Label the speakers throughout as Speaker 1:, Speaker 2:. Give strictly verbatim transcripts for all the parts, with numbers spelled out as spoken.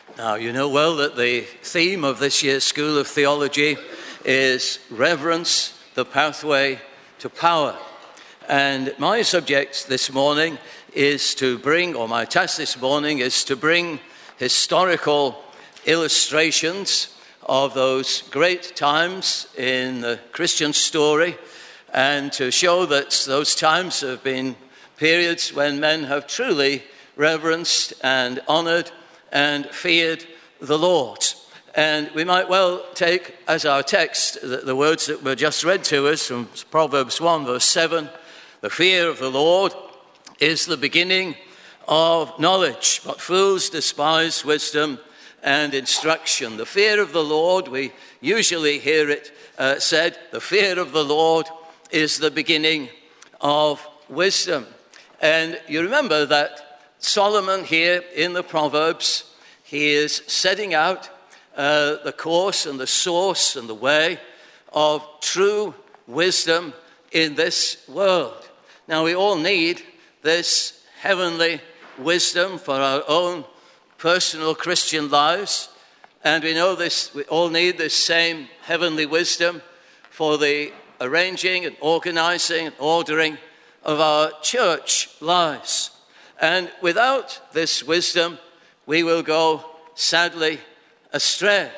Speaker 1: Now, you know well that the theme of this year's School of Theology is Reverence, the Pathway to Power. And my subject this morning is to bring, or my task this morning is to bring historical illustrations of those great times in the Christian story, and to show that those times have been periods when men have truly reverenced and honoured and feared the Lord. And we might well take as our text the, the words that were just read to us from Proverbs one, verse seven. The fear of the Lord is the beginning of knowledge, but fools despise wisdom and instruction. The fear of the Lord, we usually hear it uh, said, the fear of the Lord is the beginning of wisdom. And you remember that Solomon here in the Proverbs, he is setting out uh, the course and the source and the way of true wisdom in this world. Now, we all need this heavenly wisdom for our own personal Christian lives, and we know this, we all need this same heavenly wisdom for the arranging and organizing and ordering of our church lives. And without this wisdom, we will go sadly astray.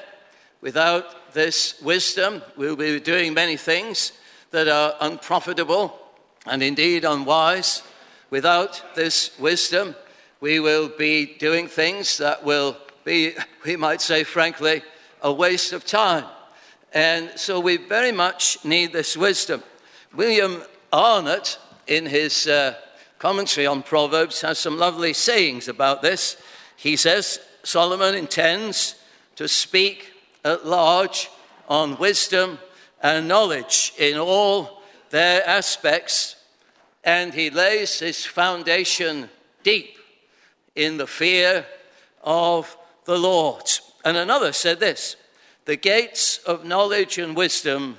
Speaker 1: Without this wisdom, we'll be doing many things that are unprofitable and indeed unwise. Without this wisdom, we will be doing things that will be, we might say frankly, a waste of time. And so we very much need this wisdom. William Arnott, in his uh, commentary on Proverbs, has some lovely sayings about this. He says, Solomon intends to speak at large on wisdom and knowledge in all their aspects, and he lays his foundation deep in the fear of the Lord. And another said this, the gates of knowledge and wisdom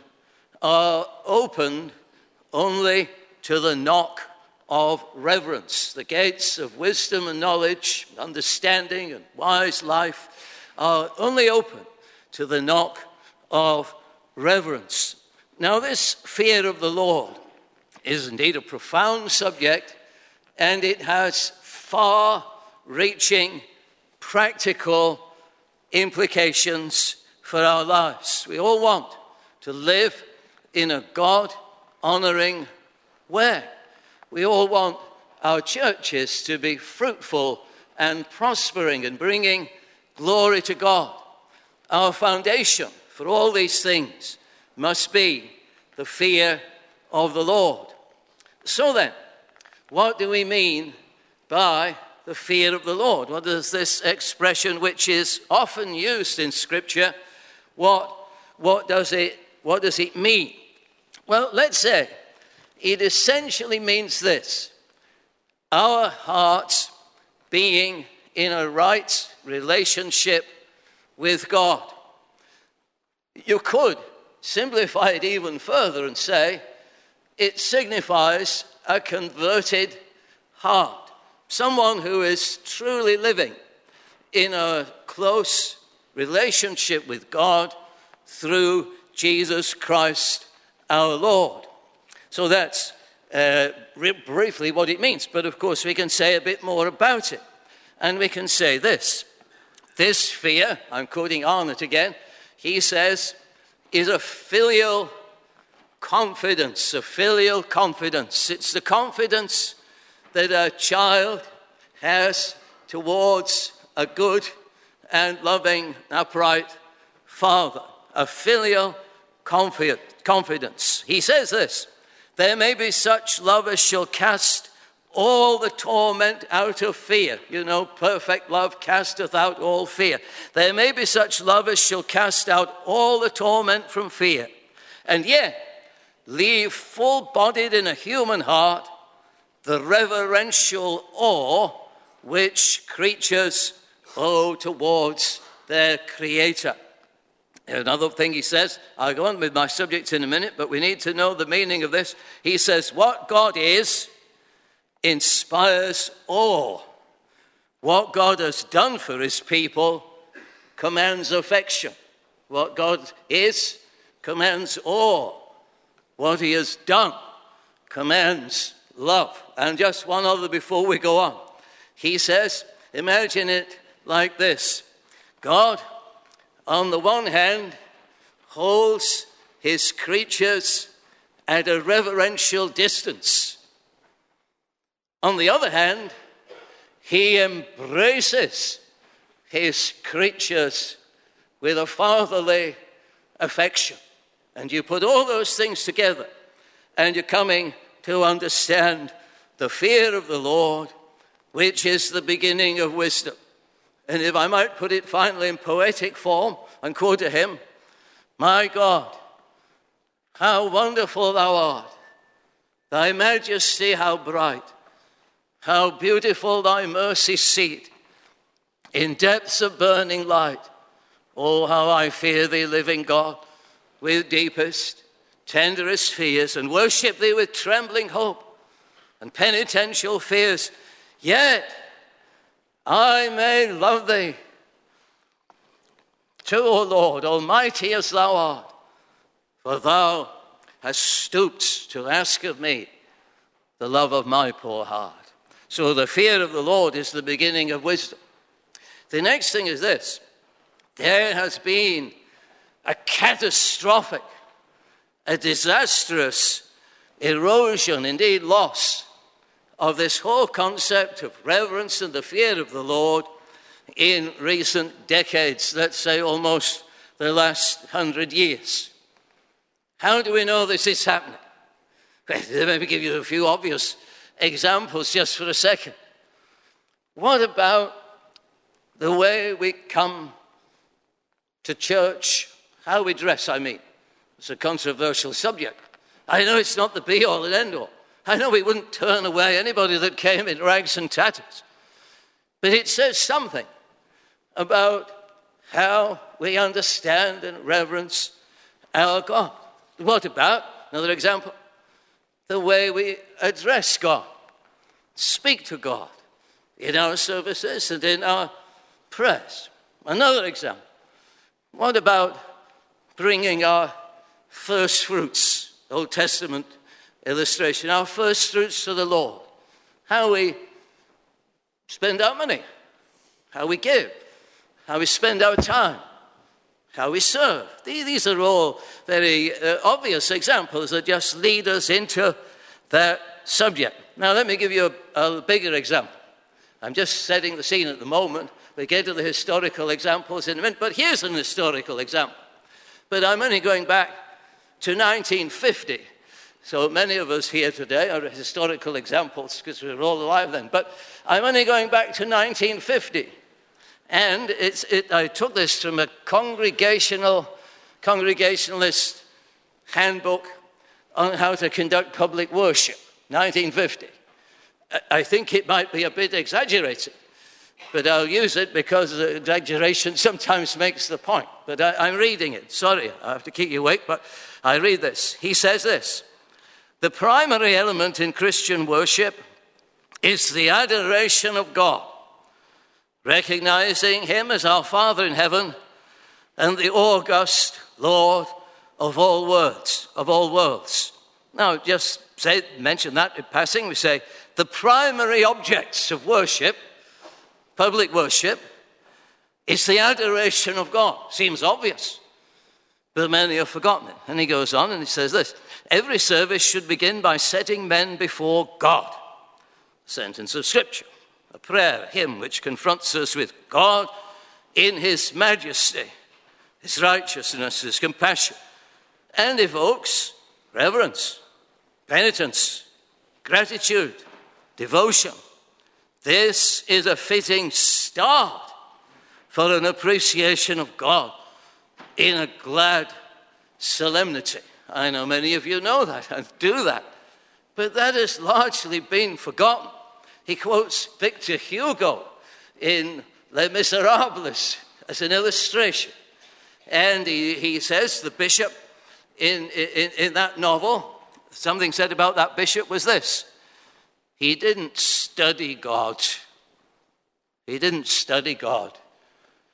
Speaker 1: are opened only to the knock of reverence. The gates of wisdom and knowledge, understanding and wise life are only open to the knock of reverence. Now, this fear of the Lord is indeed a profound subject, and it has far-reaching practical implications for our lives. We all want to live in a God-honoring way. We all want our churches to be fruitful and prospering and bringing glory to God. Our foundation for all these things must be the fear of the Lord. So then, what do we mean by the fear of the Lord? What does this expression, which is often used in Scripture, what, what, does it, what does it mean? Well, let's say it essentially means this: our hearts being in a right relationship with God. You could simplify it even further and say it signifies a converted heart, someone who is truly living in a close relationship with God through Jesus Christ our Lord. So that's uh, briefly what it means. But of course we can say a bit more about it. And we can say this. This fear, I'm quoting Arnott again, he says, is a filial confidence, a filial confidence. It's the confidence that a child has towards a good and loving, upright father. A filial confidence. He says this, there may be such love as shall cast all the torment out of fear. You know, perfect love casteth out all fear. There may be such love as shall cast out all the torment from fear, and yet leave full-bodied in a human heart the reverential awe which creatures owe towards their Creator. Another thing he says, I'll go on with my subject in a minute, but we need to know the meaning of this. He says, what God is inspires awe. What God has done for his people commands affection. What God is commands awe. What he has done commands love. And just one other before we go on. He says, imagine it like this. God, on the one hand, holds his creatures at a reverential distance. On the other hand, he embraces his creatures with a fatherly affection. And you put all those things together, and you're coming to understand the fear of the Lord, which is the beginning of wisdom. And if I might put it finally in poetic form and quote to him, my God, how wonderful thou art. Thy majesty, how bright. How beautiful thy mercy seat in depths of burning light. Oh, how I fear thee, living God, with deepest, tenderest fears, and worship thee with trembling hope and penitential fears. Yet I may love thee. True, O Lord, almighty as thou art, for thou hast stooped to ask of me the love of my poor heart. So the fear of the Lord is the beginning of wisdom. The next thing is this. There has been a catastrophic, a disastrous erosion, indeed loss, of this whole concept of reverence and the fear of the Lord in recent decades, let's say almost the last hundred years. How do we know this is happening? Let me give you a few obvious examples just for a second. What about the way we come to church, how we dress, I mean? It's a controversial subject. I know it's not the be-all and end-all. I know we wouldn't turn away anybody that came in rags and tatters. But it says something about how we understand and reverence our God. What about, another example, the way we address God, speak to God in our services and in our prayers? Another example, what about bringing our first fruits, Old Testament illustration, our first fruits to the Lord? How we spend our money, how we give, how we spend our time, how we serve. These are all very uh, obvious examples that just lead us into that subject. Now, let me give you a, a bigger example. I'm just setting the scene at the moment. We get to the historical examples in a minute, but here's an historical example. But I'm only going back to nineteen fifty. So many of us here today are historical examples because we were all alive then. But I'm only going back to nineteen fifty. And it's, it, I took this from a congregational, congregationalist handbook on how to conduct public worship, nineteen fifty. I think it might be a bit exaggerated, but I'll use it because the exaggeration sometimes makes the point. But I, I'm reading it. Sorry, I have to keep you awake, but I read this. He says this: the primary element in Christian worship is the adoration of God, recognizing him as our Father in heaven and the august Lord of all worlds, of all worlds. Now, just say, mention that in passing. We say the primary objects of worship, public worship, is the adoration of God. Seems obvious, but many have forgotten it. And he goes on and he says this: every service should begin by setting men before God. A sentence of Scripture, a prayer, a hymn which confronts us with God in his majesty, his righteousness, his compassion, and evokes reverence, penitence, gratitude, devotion. This is a fitting start for an appreciation of God in a glad solemnity. I know many of you know that and do that, but that has largely been forgotten. He quotes Victor Hugo in Les Miserables as an illustration. And he, he says the bishop in, in, in that novel, something said about that bishop was this: he didn't study God. He didn't study God.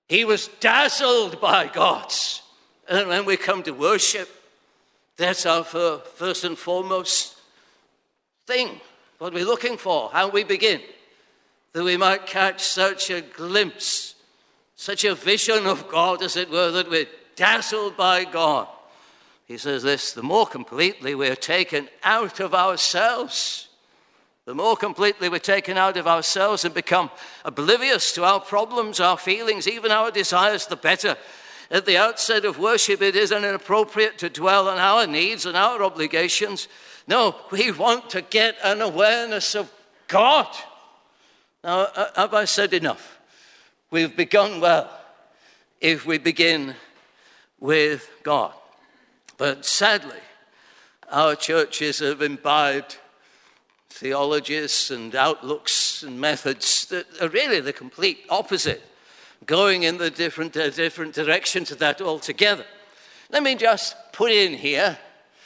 Speaker 1: He was dazzled by God. And when we come to worship, that's our first and foremost thing. What we're looking for, how we begin. That we might catch such a glimpse, such a vision of God, as it were, that we're dazzled by God. He says this, the more completely we're taken out of ourselves, the more completely we're taken out of ourselves and become oblivious to our problems, our feelings, even our desires, the better. At the outset of worship, it isn't inappropriate to dwell on our needs and our obligations. No, we want to get an awareness of God. Now, have I said enough? We've begun well if we begin with God. But sadly, our churches have imbibed theologies and outlooks and methods that are really the complete opposite, going in the different, uh, different directions of that altogether. Let me just put in here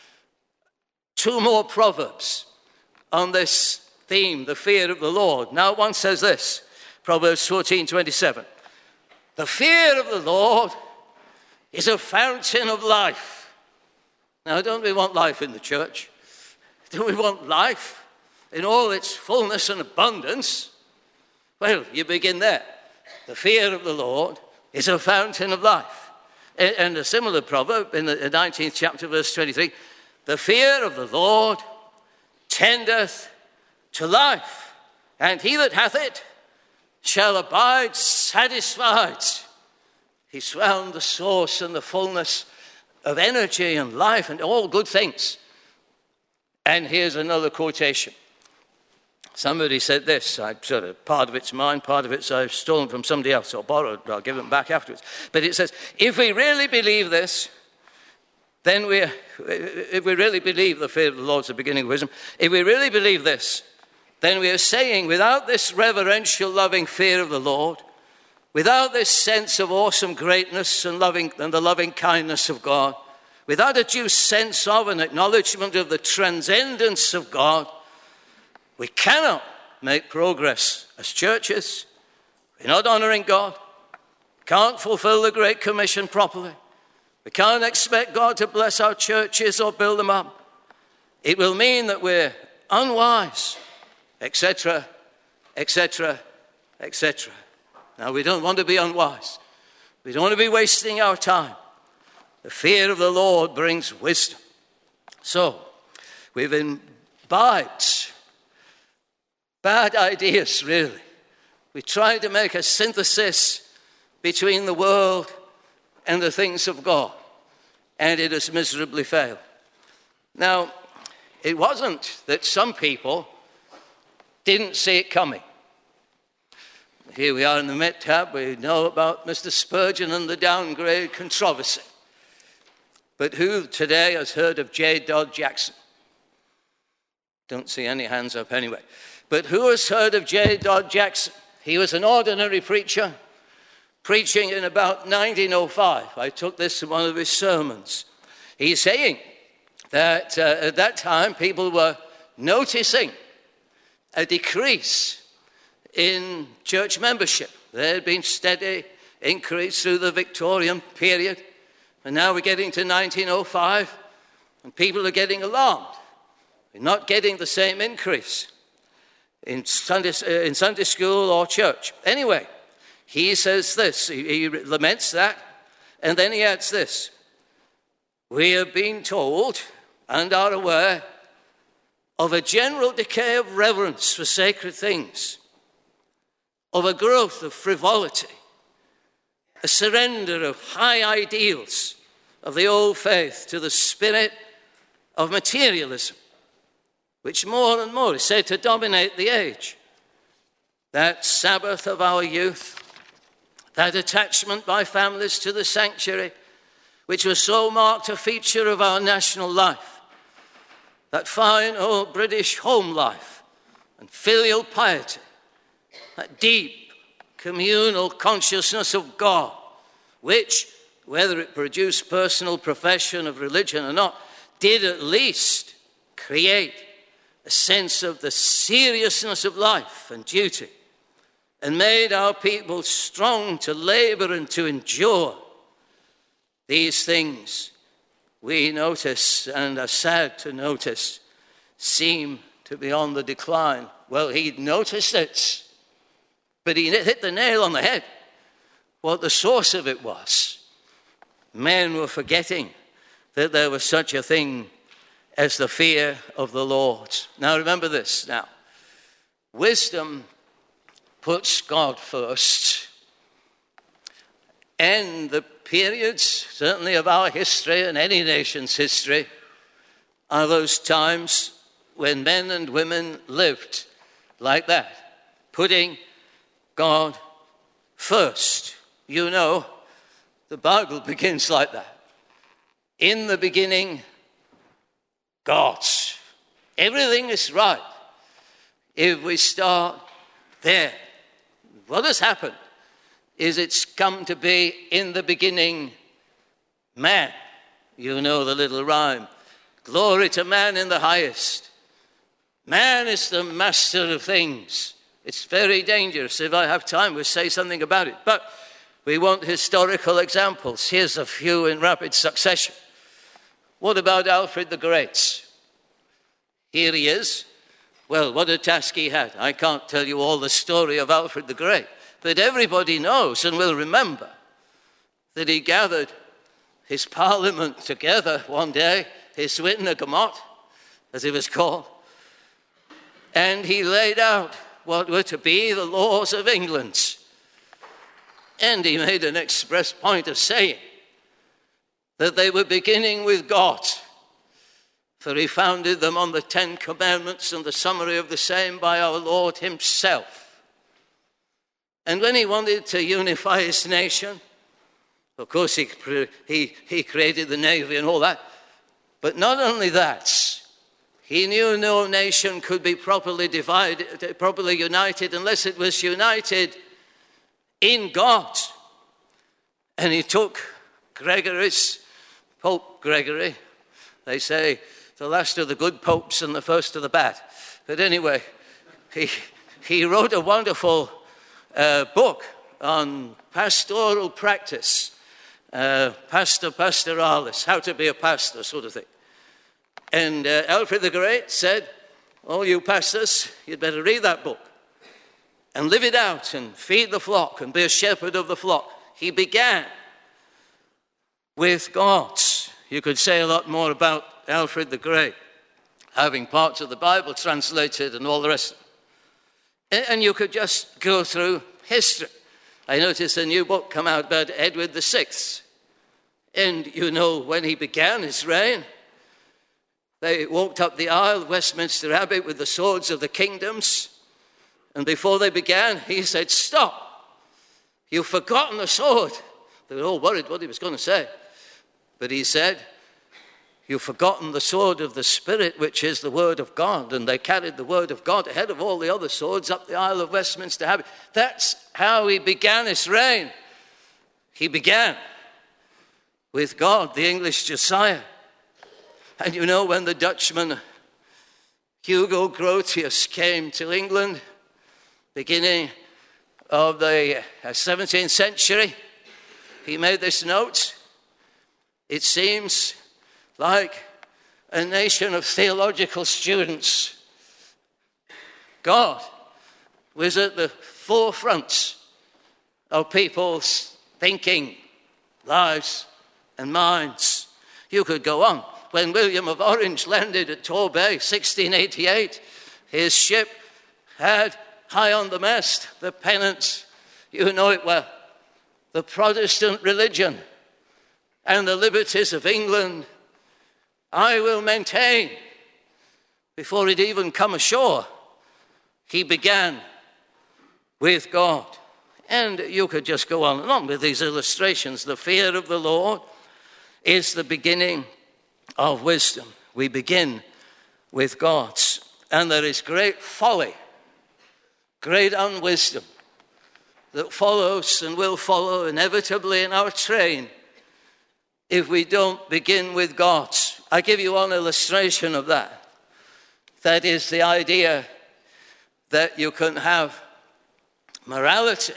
Speaker 1: two more proverbs on this theme, the fear of the Lord. Now, one says this, Proverbs fourteen twenty-seven. The fear of the Lord is a fountain of life. Now, don't we want life in the church? Do we want life in all its fullness and abundance? Well, you begin there. The fear of the Lord is a fountain of life. And a similar proverb in the nineteenth chapter, verse twenty-three, the fear of the Lord tendeth to life, and he that hath it shall abide satisfied. He's found the source and the fullness of energy and life and all good things. And here's another quotation. Somebody said this, I sort of, part of it's mine, part of it's I've stolen from somebody else or borrowed, I'll give it back afterwards. But it says, if we really believe this, then we, if we really believe the fear of the Lord is the beginning of wisdom, if we really believe this, then we are saying, without this reverential, loving fear of the Lord, without this sense of awesome greatness and loving and the loving kindness of God, without a due sense of and acknowledgement of the transcendence of God, we cannot make progress as churches. We're not honoring God. Can't fulfill the Great Commission properly. We can't expect God to bless our churches or build them up. It will mean that we're unwise, et cetera, et cetera, et cetera. Now, we don't want to be unwise. We don't want to be wasting our time. The fear of the Lord brings wisdom. So, we've imbibed bad ideas, really. We try to make a synthesis between the world and the things of God, and it has miserably failed. Now, it wasn't that some people didn't see it coming. Here we are in the Met Tab. We know about Mister Spurgeon and the downgrade controversy. But who today has heard of J. Dodd Jackson? Don't see any hands up anyway. But who has heard of J. Dodd Jackson? He was an ordinary preacher, preaching in about nineteen oh five. I took this from one of his sermons. He's saying that uh, at that time people were noticing a decrease in church membership. There had been steady increase through the Victorian period, and now we're getting to nineteen oh five, and people are getting alarmed. We're not getting the same increase in Sunday, uh, in Sunday school or church. Anyway, he says this, he, he laments that, and then he adds this. We have been told and are aware of a general decay of reverence for sacred things, of a growth of frivolity, a surrender of high ideals of the old faith to the spirit of materialism, which more and more is said to dominate the age. That Sabbath of our youth, that attachment by families to the sanctuary, which was so marked a feature of our national life, that fine old British home life and filial piety, that deep communal consciousness of God, which, whether it produced personal profession of religion or not, did at least create a sense of the seriousness of life and duty. and made our people strong to labor and to endure. These things we notice and are sad to notice seem to be on the decline. Well, he noticed it, but he hit the nail on the head. What the source of it was. Men were forgetting that there was such a thing as the fear of the Lord. Now remember this now. Wisdom puts God first. And the periods, certainly of our history and any nation's history, are those times when men and women lived like that, putting God first. You know, the Bible begins like that. In the beginning, God. Everything is right if we start there. What has happened is it's come to be in the beginning, man. You know the little rhyme. Glory to man in the highest. Man is the master of things. It's very dangerous. If I have time, we'll say something about it. But we want historical examples. Here's a few in rapid succession. What about Alfred the Great? Here he is. Well, what a task he had. I can't tell you all the story of Alfred the Great, but everybody knows and will remember that he gathered his parliament together one day, his Witnagemot, as it was called, and he laid out what were to be the laws of England. And he made an express point of saying that they were beginning with God, for he founded them on the Ten Commandments and the summary of the same by our Lord himself. And when he wanted to unify his nation, of course he, he, he created the navy and all that, but not only that, he knew no nation could be properly divided, properly united unless it was united in God. And he took Gregory's, Pope Gregory, they say the last of the good popes and the first of the bad. But anyway, he, he wrote a wonderful uh, book on pastoral practice, uh, Pastor Pastoralis, how to be a pastor, sort of thing. And uh, Alfred the Great said, all you pastors, you'd better read that book and live it out and feed the flock and be a shepherd of the flock. He began with God. You could say a lot more about Alfred the Great, having parts of the Bible translated and all the rest. And you could just go through history. I noticed a new book come out about Edward the Sixth. And you know when he began his reign, they walked up the aisle of Westminster Abbey with the swords of the kingdoms. And before they began, he said, stop, you've forgotten the sword. They were all worried what he was going to say. But he said, you've forgotten the sword of the Spirit, which is the word of God. And they carried the word of God ahead of all the other swords up the aisle of Westminster Abbey. That's how he began his reign. He began with God, the English Josiah. And you know, when the Dutchman Hugo Grotius came to England, beginning of the seventeenth century, he made this note. It seems like a nation of theological students. God was at the forefront of people's thinking, lives, and minds. You could go on. When William of Orange landed at Torbay, sixteen eighty-eight, his ship had high on the mast the pennant, you know it well, the Protestant religion and the liberties of England I will maintain. Before he'd even come ashore, he began with God. And you could just go on and on with these illustrations. The fear of the Lord is the beginning of wisdom. We begin with God. And there is great folly, great unwisdom that follows and will follow inevitably in our train if we don't begin with God. I give you one illustration of that. That is the idea that you can have morality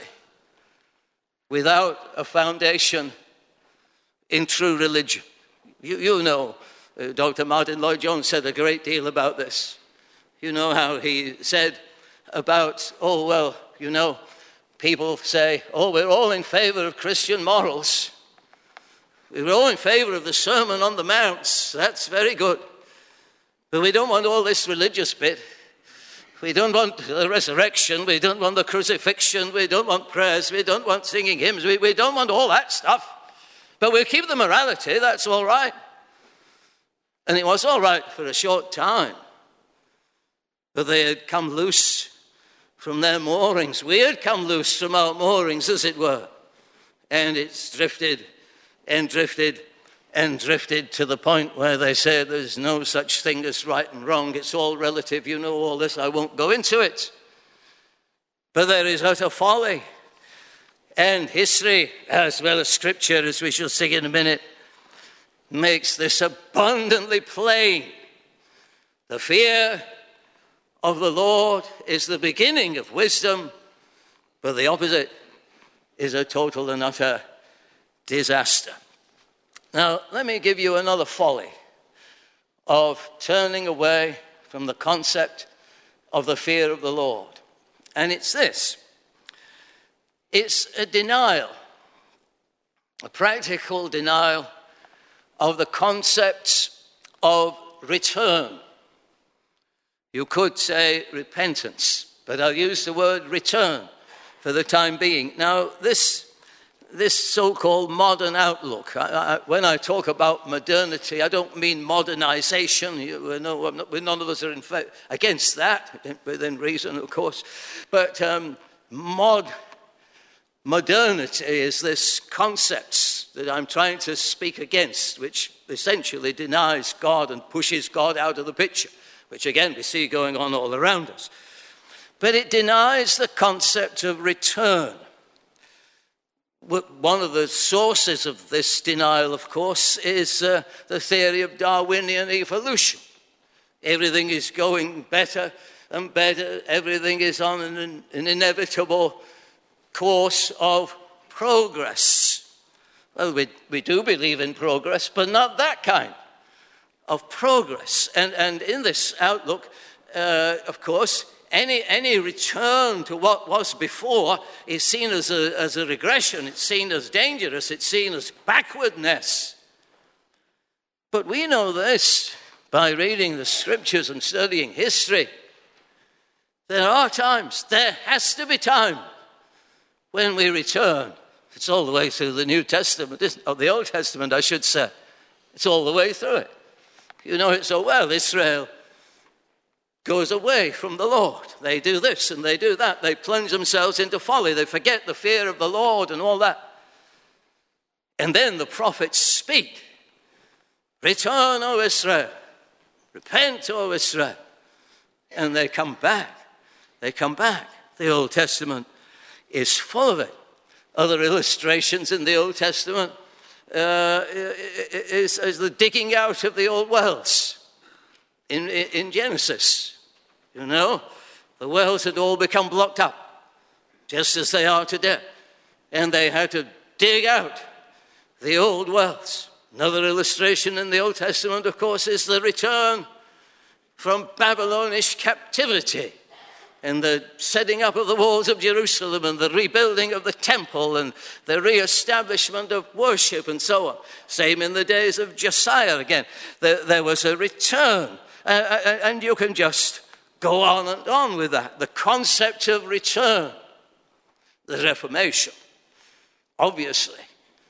Speaker 1: without a foundation in true religion. You, you know, uh, Doctor Martin Lloyd-Jones said a great deal about this. You know how he said about, oh, well, you know, people say, oh, we're all in favor of Christian morals. We're all in favor of the Sermon on the Mount. That's very good. But we don't want all this religious bit. We don't want the resurrection. We don't want the crucifixion. We don't want prayers. We don't want singing hymns. We, we don't want all that stuff. But we'll keep the morality. That's all right. And it was all right for a short time. But they had come loose from their moorings. We had come loose from our moorings, as it were. And it's drifted and drifted and drifted to the point where they say there's no such thing as right and wrong. It's all relative. You know all this. I won't go into it. But there is utter folly. And history, as well as scripture, as we shall see in a minute, makes this abundantly plain. The fear of the Lord is the beginning of wisdom, but the opposite is a total and utter disaster. Now, let me give you another folly of turning away from the concept of the fear of the Lord. And it's this. It's a denial, a practical denial of the concepts of return. You could say repentance, but I'll use the word return for the time being. Now, this this so-called modern outlook, I, I, when I talk about modernity, I don't mean modernization. You know, I'm not, none of us are in fact against that, within reason, of course. But um, mod, modernity is this concept that I'm trying to speak against, which essentially denies God and pushes God out of the picture, which again we see going on all around us. But it denies the concept of return. One of the sources of this denial, of course, is uh, the theory of Darwinian evolution. Everything is going better and better. Everything is on an, an inevitable course of progress. Well, we, we do believe in progress, but not that kind of progress. And, and in this outlook, uh, of course, Any, any return to what was before is seen as a, as a regression. It's seen as dangerous. It's seen as backwardness. But we know this by reading the scriptures and studying history. There are times, there has to be time when we return. It's all the way through the New Testament, isn't it? Or the Old Testament, I should say. It's all the way through it. You know it so well. Israel goes away from the Lord. They do this and they do that. They plunge themselves into folly. They forget the fear of the Lord and all that. And then the prophets speak. Return, O Israel. Repent, O Israel. And they come back. They come back. The Old Testament is full of it. Other illustrations in the Old Testament uh, is, is the digging out of the old wells. In, in Genesis, you know, the wells had all become blocked up, just as they are today. And they had to dig out the old wells. Another illustration in the Old Testament, of course, is the return from Babylonish captivity and the setting up of the walls of Jerusalem and the rebuilding of the temple and the reestablishment of worship and so on. Same in the days of Josiah again. There, there was a return. Uh, and you can just go on and on with that. The concept of return, the Reformation, obviously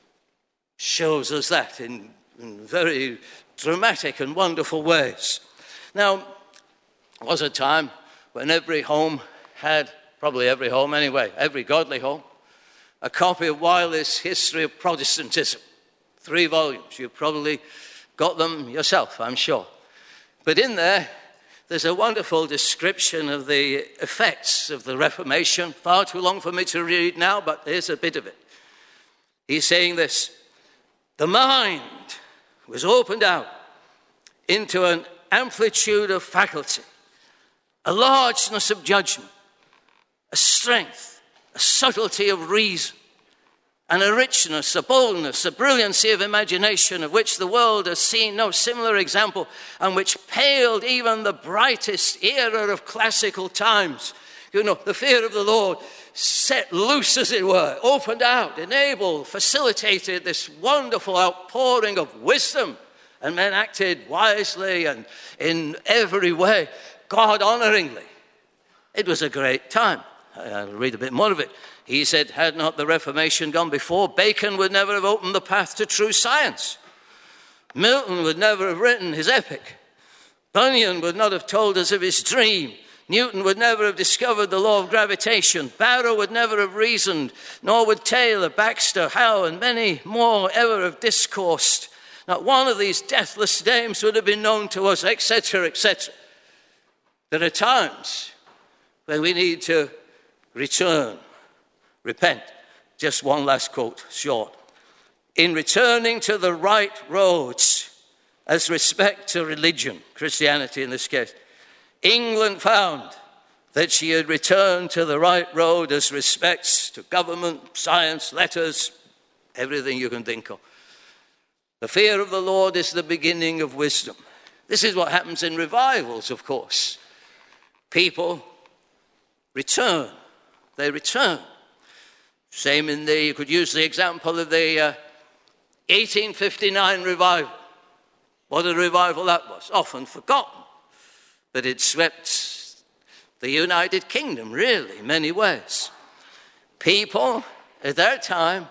Speaker 1: shows us that in, in very dramatic and wonderful ways. Now, there was a time when every home had, probably every home anyway, every godly home, a copy of Wiley's History of Protestantism. Three volumes. You've probably got them yourself, I'm sure. But in there, there's a wonderful description of the effects of the Reformation. Far too long for me to read now, but here's a bit of it. He's saying this: the mind was opened out into an amplitude of faculty, a largeness of judgment, a strength a subtlety of reason, and a richness, a boldness, a brilliancy of imagination of which the world has seen no similar example, and which paled even the brightest era of classical times. You know, the fear of the Lord set loose, as it were, opened out, enabled, facilitated this wonderful outpouring of wisdom, and men acted wisely and in every way, God-honoringly. It was a great time. I'll read a bit more of it. He said, had not the Reformation gone before, Bacon would never have opened the path to true science. Milton would never have written his epic. Bunyan would not have told us of his dream. Newton would never have discovered the law of gravitation. Barrow would never have reasoned, nor would Taylor, Baxter, Howe, and many more ever have discoursed. Not one of these deathless names would have been known to us, et cetera, et cetera. There are times when we need to return, repent. Just one last quote, short. In returning to the right roads as respect to religion, Christianity in this case, England found that she had returned to the right road as respects to government, science, letters, everything you can think of. The fear of the Lord is the beginning of wisdom. This is what happens in revivals, of course. People return. They return. Same in the, you could use the example of the uh, eighteen fifty-nine revival. What a revival that was. Often forgotten. But it swept the United Kingdom, really, in many ways. People at that time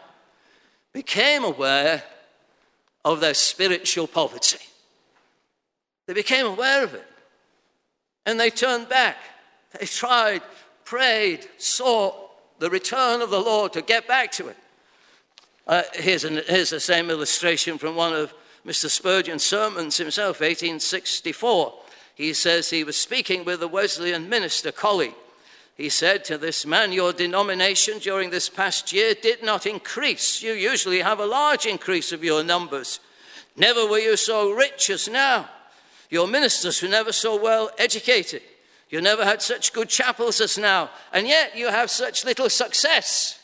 Speaker 1: became aware of their spiritual poverty. They became aware of it. And they turned back. They tried, prayed, sought the return of the Lord to get back to it. Uh, here's, an, here's the same illustration from one of Mister Spurgeon's sermons himself, eighteen sixty-four. He says he was speaking with a Wesleyan minister colleague. He said to this man, your denomination during this past year did not increase. You usually have a large increase of your numbers. Never were you so rich as now. Your ministers were never so well educated. You never had such good chapels as now. And yet you have such little success.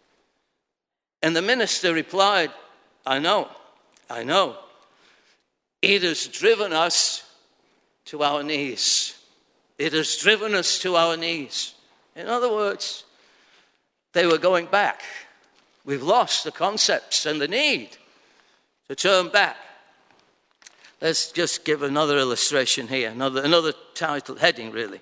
Speaker 1: And the minister replied, I know, I know. It has driven us to our knees. It has driven us to our knees. In other words, they were going back. We've lost the concepts and the need to turn back. Let's just give another illustration here, another, another title, heading really.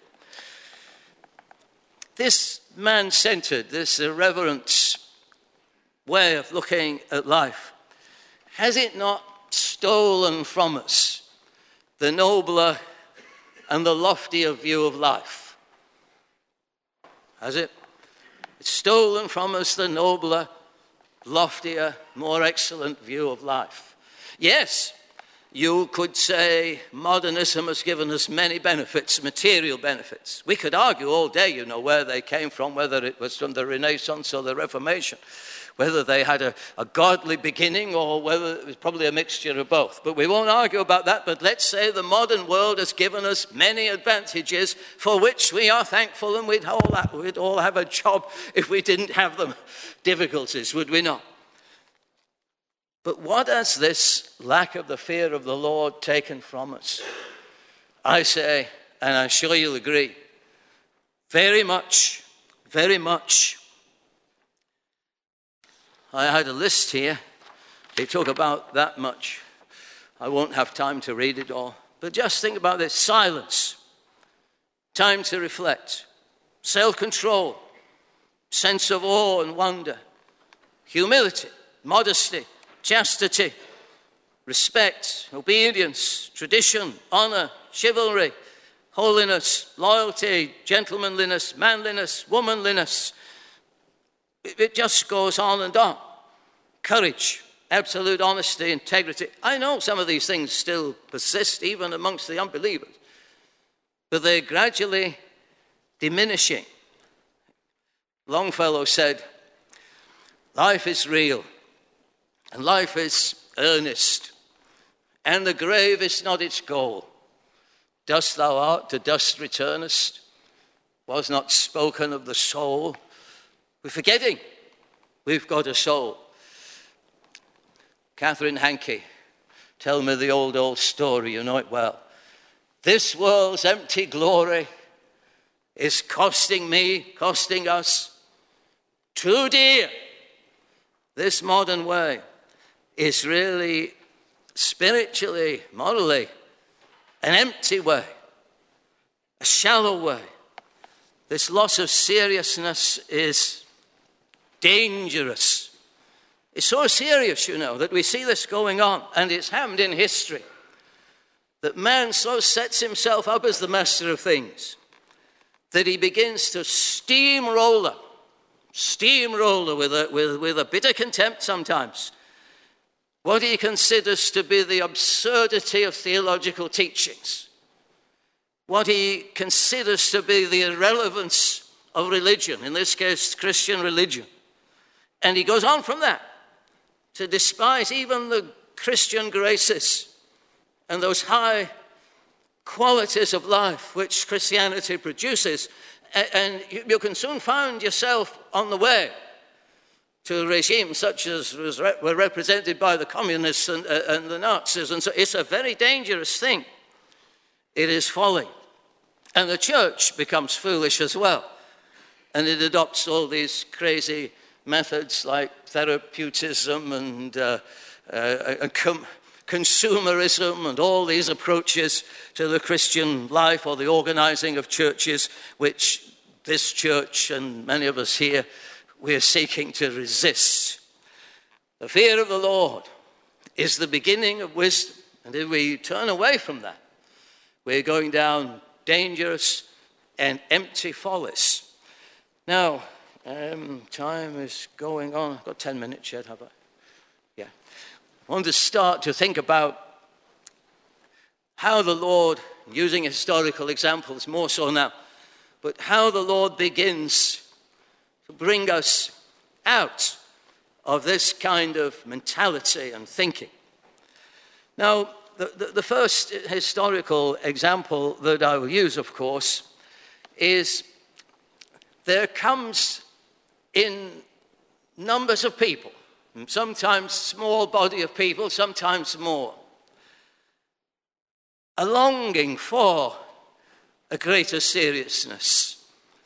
Speaker 1: This man-centered, this irreverent way of looking at life, has it not stolen from us the nobler and the loftier view of life? Has it? It's stolen from us the nobler, loftier, more excellent view of life. Yes, you could say modernism has given us many benefits, material benefits. We could argue all day, you know, where they came from, whether it was from the Renaissance or the Reformation, whether they had a, a godly beginning or whether it was probably a mixture of both. But we won't argue about that. But let's say the modern world has given us many advantages for which we are thankful, and we'd all, we'd all have a job if we didn't have them. Difficulties, would we not? But what has this lack of the fear of the Lord taken from us? I say, and I'm sure you'll agree, very much, very much. I had a list here. They talk about that much. I won't have time to read it all. But just think about this. Silence. Time to reflect. Self-control. Sense of awe and wonder. Humility. Modesty. Chastity. Respect. Obedience. Tradition. Honor. Chivalry. Holiness. Loyalty. Gentlemanliness. Manliness. Womanliness. It just goes on and on. Courage, absolute honesty, integrity. I know some of these things still persist even amongst the unbelievers, but they're gradually diminishing. Longfellow said, life is real, and life is earnest, and the grave is not its goal. Dust thou art, to dust returnest, was not spoken of the soul, We're forgetting we've got a soul. Catherine Hankey, tell me the old, old story, you know it well. This world's empty glory is costing me, costing us too dear. This modern way is really spiritually, morally, an empty way, a shallow way. This loss of seriousness is dangerous. It's so serious, you know, that we see this going on, and it's happened in history, that man so sets himself up as the master of things that he begins to steamroller, steamroller with a, with, with a bitter contempt sometimes, what he considers to be the absurdity of theological teachings, what he considers to be the irrelevance of religion, in this case, Christian religion. And he goes on from that to despise even the Christian graces and those high qualities of life which Christianity produces. And you can soon find yourself on the way to regimes such as were represented by the communists and, uh, and the Nazis. And so it's a very dangerous thing. It is folly. And the church becomes foolish as well. And it adopts all these crazy methods like therapeutism and, uh, uh, and com- consumerism and all these approaches to the Christian life or the organizing of churches, which this church and many of us here, we're seeking to resist. The fear of the Lord is the beginning of wisdom. And if we turn away from that, we're going down dangerous and empty follies. Now, um, time is going on. I've got ten minutes yet, have I? Yeah. I want to start to think about how the Lord, using historical examples more so now, but how the Lord begins to bring us out of this kind of mentality and thinking. Now, the, the, the first historical example that I will use, of course, is there comes in numbers of people, sometimes small body of people, sometimes more, a longing for a greater seriousness,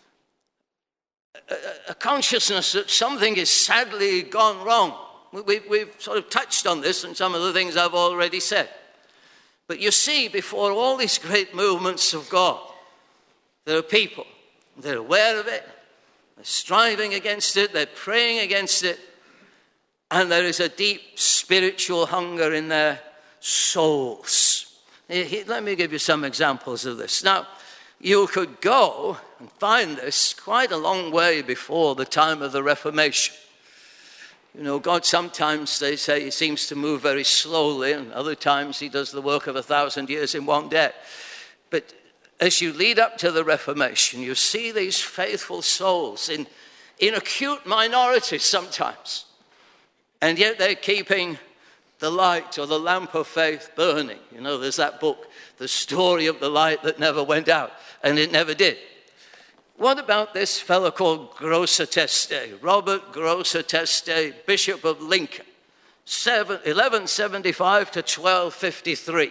Speaker 1: a, a consciousness that something is sadly gone wrong. We, we've sort of touched on this in some of the things I've already said. But you see, before all these great movements of God, there are people, they're aware of it, they're striving against it, they're praying against it, and there is a deep spiritual hunger in their souls. Let me give you some examples of this. Now, you could go and find this quite a long way before the time of the Reformation. You know, God sometimes, they say, he seems to move very slowly, and other times he does the work of a thousand years in one day. But as you lead up to the Reformation, you see these faithful souls in, in acute minorities sometimes, and yet they're keeping the light or the lamp of faith burning. You know, there's that book, The Story of the Light That Never Went Out, and it never did. What about this fellow called Grosser Teste, Robert Grosser Teste, Bishop of Lincoln, eleven seventy-five to twelve fifty-three?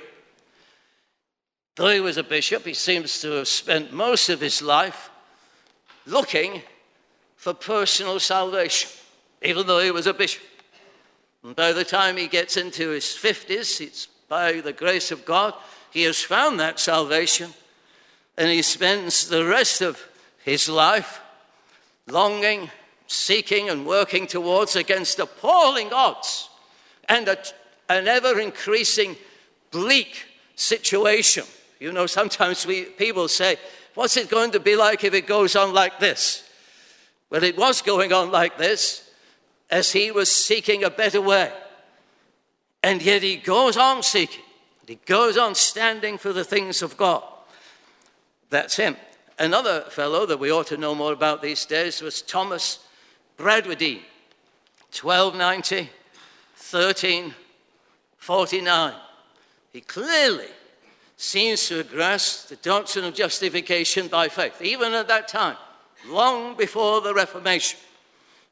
Speaker 1: Though he was a bishop, he seems to have spent most of his life looking for personal salvation, even though he was a bishop. And by the time he gets into his fifties, it's by the grace of God, he has found that salvation, and he spends the rest of his life longing, seeking, and working towards against appalling odds and a, an ever-increasing bleak situation. You know, sometimes we people say, what's it going to be like if it goes on like this? Well, it was going on like this as he was seeking a better way. And yet he goes on seeking. He goes on standing for the things of God. That's him. Another fellow that we ought to know more about these days was Thomas Bradwardine, twelve ninety, thirteen forty-nine. He clearly seems to have grasped the doctrine of justification by faith, even at that time, long before the Reformation.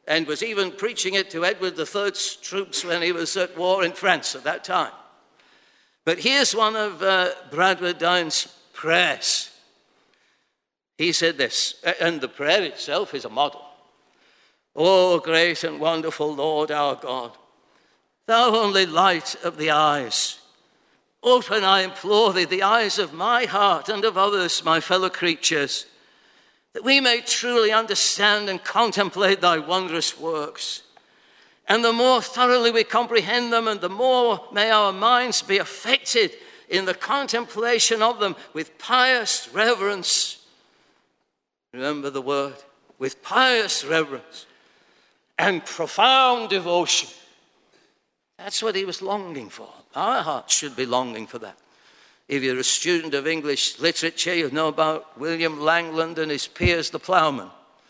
Speaker 1: and was even preaching it to Edward the Third's troops when he was at war in France at that time. But here's one of uh, Bradwardine's prayers. He said this, and the prayer itself is a model. "O great and wonderful Lord our God, thou only light of the eyes, open, I implore thee, the eyes of my heart and of others, my fellow creatures, that we may truly understand and contemplate thy wondrous works. And the more thoroughly we comprehend them, and the more may our minds be affected in the contemplation of them with pious reverence." Remember the word, with pious reverence and profound devotion. That's what he was longing for. Our hearts should be longing for that. If you're a student of English literature, you know about William Langland and his Piers the Ploughman.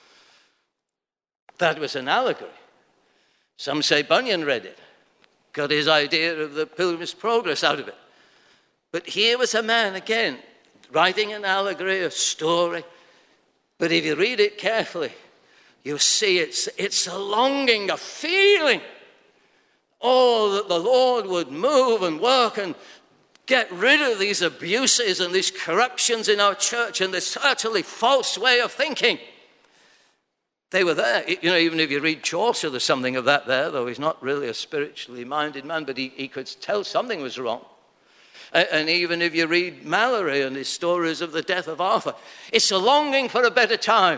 Speaker 1: That was an allegory. Some say Bunyan read it, got his idea of the Pilgrim's Progress out of it. But here was a man, again, writing an allegory, a story. But if you read it carefully, you'll see it's, it's a longing, a feeling. Oh, that the Lord would move and work and get rid of these abuses and these corruptions in our church and this utterly false way of thinking. They were there. You know, even if you read Chaucer, there's something of that there, though he's not really a spiritually minded man, but he, he could tell something was wrong. And even if you read Malory and his stories of the death of Arthur, it's a longing for a better time.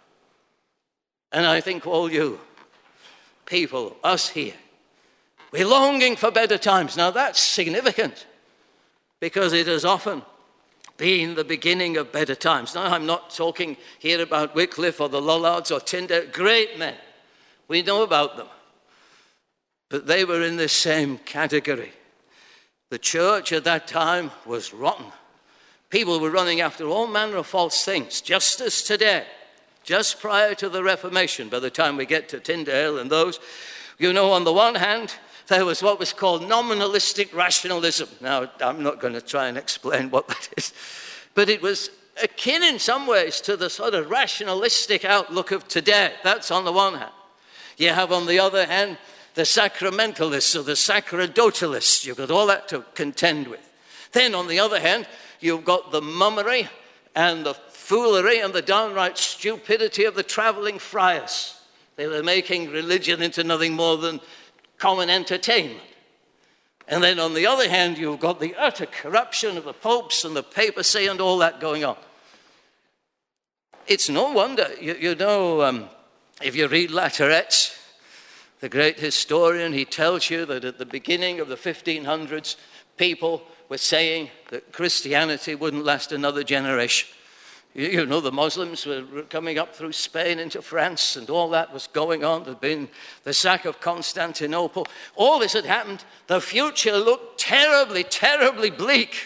Speaker 1: And I think all you people, us here, we're longing for better times. Now that's significant, because it has often been the beginning of better times. Now, I'm not talking here about Wycliffe or the Lollards or Tyndale, great men. We know about them. But they were in this same category. The church at that time was rotten. People were running after all manner of false things, just as today, just prior to the Reformation, by the time we get to Tyndale and those. You know, on the one hand, there was what was called nominalistic rationalism. Now, I'm not going to try and explain what that is, but it was akin in some ways to the sort of rationalistic outlook of today. That's on the one hand. You have, on the other hand, the sacramentalists or the sacerdotalists. You've got all that to contend with. Then, on the other hand, you've got the mummery and the foolery and the downright stupidity of the traveling friars. They were making religion into nothing more than common entertainment. And then on the other hand, you've got the utter corruption of the popes and the papacy and all that going on. It's no wonder, you, you know, um, if you read Latourette, the great historian, he tells you that at the beginning of the fifteen hundreds, people were saying that Christianity wouldn't last another generation. You know, the Muslims were coming up through Spain into France, and all that was going on. There'd been the sack of Constantinople. All this had happened. The future looked terribly, terribly bleak.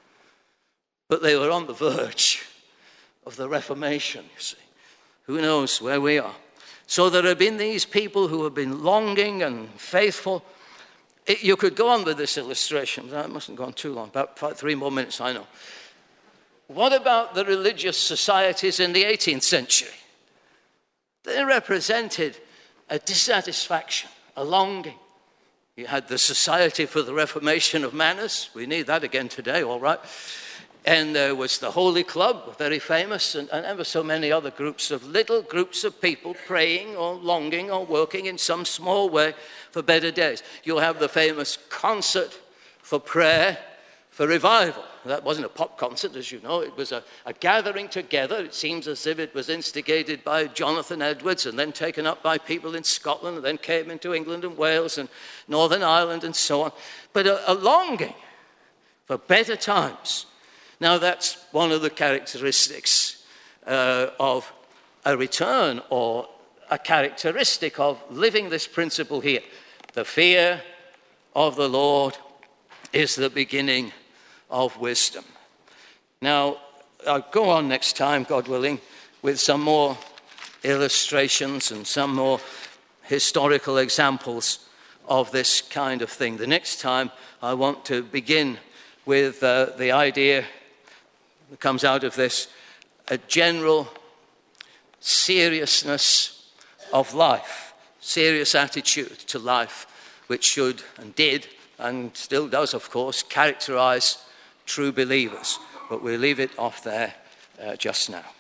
Speaker 1: But they were on the verge of the Reformation, you see. Who knows where we are? So there have been these people who have been longing and faithful. It, you could go on with this illustration. That mustn't go on too long. About five, three more minutes, I know. What about the religious societies in the eighteenth century? They represented a dissatisfaction, a longing. You had the Society for the Reformation of Manners. We need that again today, all right. And there was the Holy Club, very famous, and, and ever so many other groups of little groups of people praying or longing or working in some small way for better days. You'll have the famous concert for prayer, for revival. That wasn't a pop concert, as you know. It was a, a gathering together. It seems as if it was instigated by Jonathan Edwards and then taken up by people in Scotland and then came into England and Wales and Northern Ireland and so on. But a, a longing for better times. Now, that's one of the characteristics uh, of a return, or a characteristic of living this principle here. The fear of the Lord is the beginning of wisdom. Now, I'll go on next time, God willing, with some more illustrations and some more historical examples of this kind of thing. The next time, I want to begin with uh, the idea that comes out of this, a general seriousness of life. serious attitude to life, which should and did, and still does, of course, characterize true believers. But we'll leave it off there uh, just now.